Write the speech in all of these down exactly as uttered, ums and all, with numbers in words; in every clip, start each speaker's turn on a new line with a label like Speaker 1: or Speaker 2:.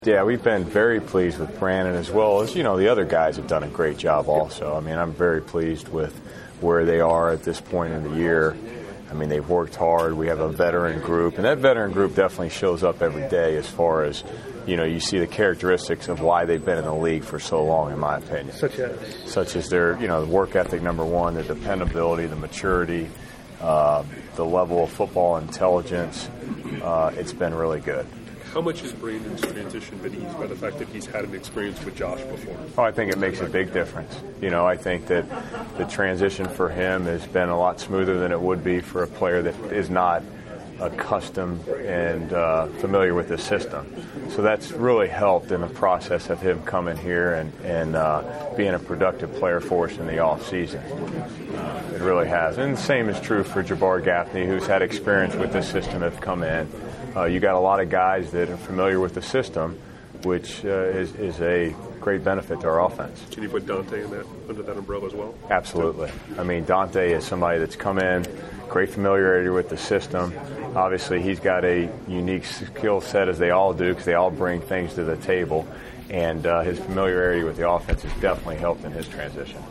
Speaker 1: Yeah, we've been very pleased with Brandon, as well as, you know, the other guys have done a great job also. I mean, I'm very pleased with where they are at this point in the year. I mean, they've worked hard. We have a veteran group, and that veteran group definitely shows up every day as far as, you know, you see the characteristics of why they've been in the league for so long, in my opinion.
Speaker 2: Such as?
Speaker 1: Such as their, you know, the work ethic, number one, the dependability, the maturity, uh, the level of football intelligence. Uh, it's been really good.
Speaker 3: How much has Brandon's transition been eased by the fact that he's had an experience with Josh before?
Speaker 1: Oh, I think it makes a big difference. You know, I think that the transition for him has been a lot smoother than it would be for a player that is not accustomed and uh, familiar with the system. So that's really helped in the process of him coming here and, and uh, being a productive player for us in the off season. Uh, it really has. And the same is true for Jabbar Gaffney, who's had experience with the system, have come in. Uh, you got a lot of guys that are familiar with the system, which uh, is, is a great benefit to our offense.
Speaker 3: Can you put Dante in that, under that umbrella as well?
Speaker 1: Absolutely. I mean, Dante is somebody that's come in, great familiarity with the system. Obviously, he's got a unique skill set, as they all do, because they all bring things to the table. And uh, his familiarity with the offense has definitely helped in his transition.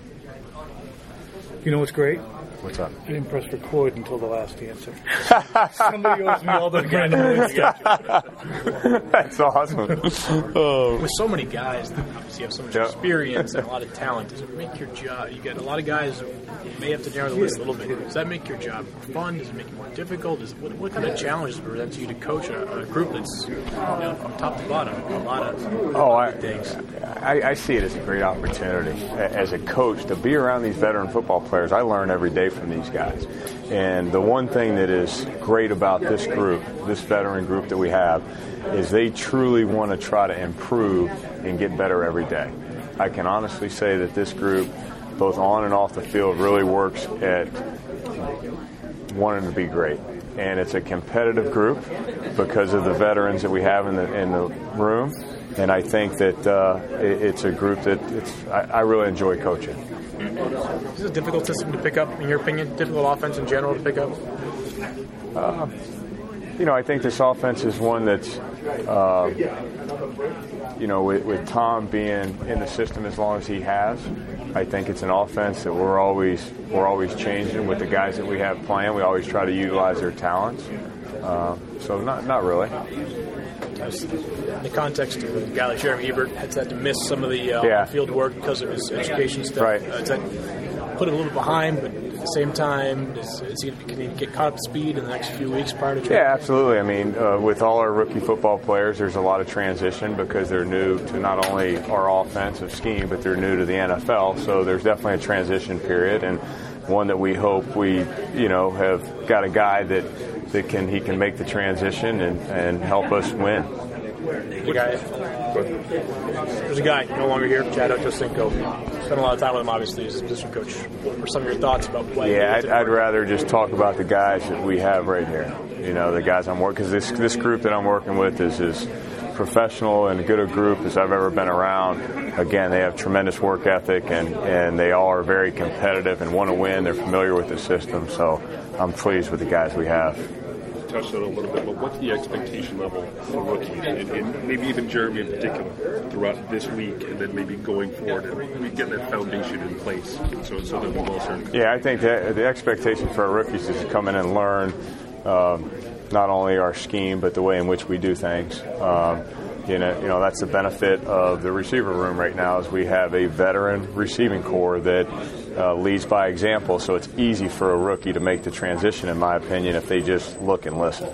Speaker 2: You know what's great?
Speaker 1: What's up?
Speaker 2: I didn't press record until the last answer. Somebody owes me all the random.
Speaker 1: That's awesome.
Speaker 4: Oh. With so many guys that obviously have so much
Speaker 1: yep.
Speaker 4: experience and a lot of talent, does it make your job? You get a lot of guys who may have to narrow the list a little bit. Does that make your job fun? Does it make it more difficult? Does it, what, what kind of challenges present to you to coach a, a group that's, you know, from top to bottom, a lot of
Speaker 1: oh, I,
Speaker 4: things?
Speaker 1: I, I see it as a great opportunity as a coach to be around these veteran football players. I learn every day from these guys. And the one thing that is great about this group, this veteran group that we have, is they truly want to try to improve and get better every day. I can honestly say that this group, both on and off the field, really works at wanting to be great. And it's a competitive group because of the veterans that we have in the in the room. And I think that uh, it, it's a group that it's I, I really enjoy coaching.
Speaker 4: Is this a difficult system to pick up, in your opinion? Difficult offense in general to pick up?
Speaker 1: Uh, you know, I think this offense is one that's, uh, you know, with, with Tom being in the system as long as he has, I think it's an offense that we're always we're always changing with the guys that we have playing. We always try to utilize their talents. Uh, so not not really.
Speaker 4: In the context of a guy like Jeremy Ebert has had to miss some of the uh,
Speaker 1: yeah.
Speaker 4: field work because of his education stuff.
Speaker 1: Right.
Speaker 4: Uh, does that put him a little bit behind, but at the same time, is, is he, can he get caught up to speed in the next few weeks prior to training?
Speaker 1: Yeah, absolutely. I mean, uh, with all our rookie football players, there's a lot of transition because they're new to not only our offensive scheme, but they're new to the N F L. So there's definitely a transition period, and one that we hope we, you know, have got a guy that that can he can make the transition and, and help us win.
Speaker 4: The guy, there's a guy no longer here, Chad Ochocinco. Spent a lot of time with him, obviously, as a position coach. What were some of your thoughts about playing?
Speaker 1: Yeah, I'd, I'd rather just talk about the guys that we have right here. You know, the guys I'm working, because this this group that I'm working with is as professional and good a group as I've ever been around. Again, they have tremendous work ethic, and, and they all are very competitive and want to win. They're familiar with the system, so I'm pleased with the guys we have.
Speaker 3: Touched on it a little bit, but what's the expectation level for rookies, and, and maybe even Jeremy in particular, throughout this week, and then maybe going forward, and we get that foundation in place, so so that we will certainly.
Speaker 1: Yeah, I think that the expectation for our rookies is to come in and learn um, not only our scheme, but the way in which we do things. Um, you know, you know that's the benefit of the receiver room right now, is we have a veteran receiving core that Uh, leads by example, so it's easy for a rookie to make the transition, in my opinion, if they just look and listen.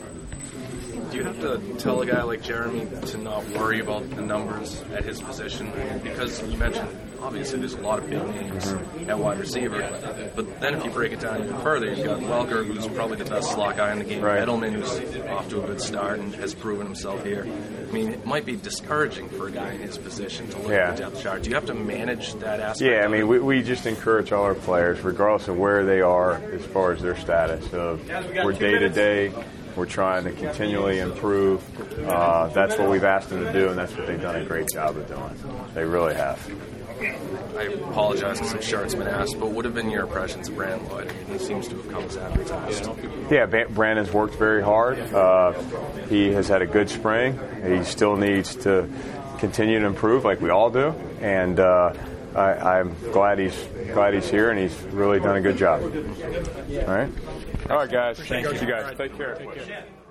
Speaker 5: Do you have to tell a guy like Jeremy to not worry about the numbers at his position? Because you mentioned, obviously, there's a lot of big names mm-hmm. at wide receiver, but then if you break it down even further, you've got Welker, who's probably the best slot guy in the game,
Speaker 1: right.
Speaker 5: Edelman, who's off to a good start and has proven himself here. I mean, it might be discouraging for a guy in his position to look
Speaker 1: yeah.
Speaker 5: at the depth chart. Do you have to manage that aspect?
Speaker 1: Yeah, I mean, we, we just encourage all our players, regardless of where they are as far as their status. Of we're day to day, we're trying to continually improve. Uh, that's what we've asked them to do, and that's what they've done a great job of doing. They really have.
Speaker 5: I apologize because I'm sure it's been asked, but what have been your impressions of Brandon Lloyd? I mean, he seems to have come as advertised.
Speaker 1: Yeah, Brandon's worked very hard. Uh, he has had a good spring. He still needs to continue to improve, like we all do. And uh, I, I'm glad he's glad he's here, and he's really done a good job. All right, all right, guys. Thank you, guys. Take care. Take care.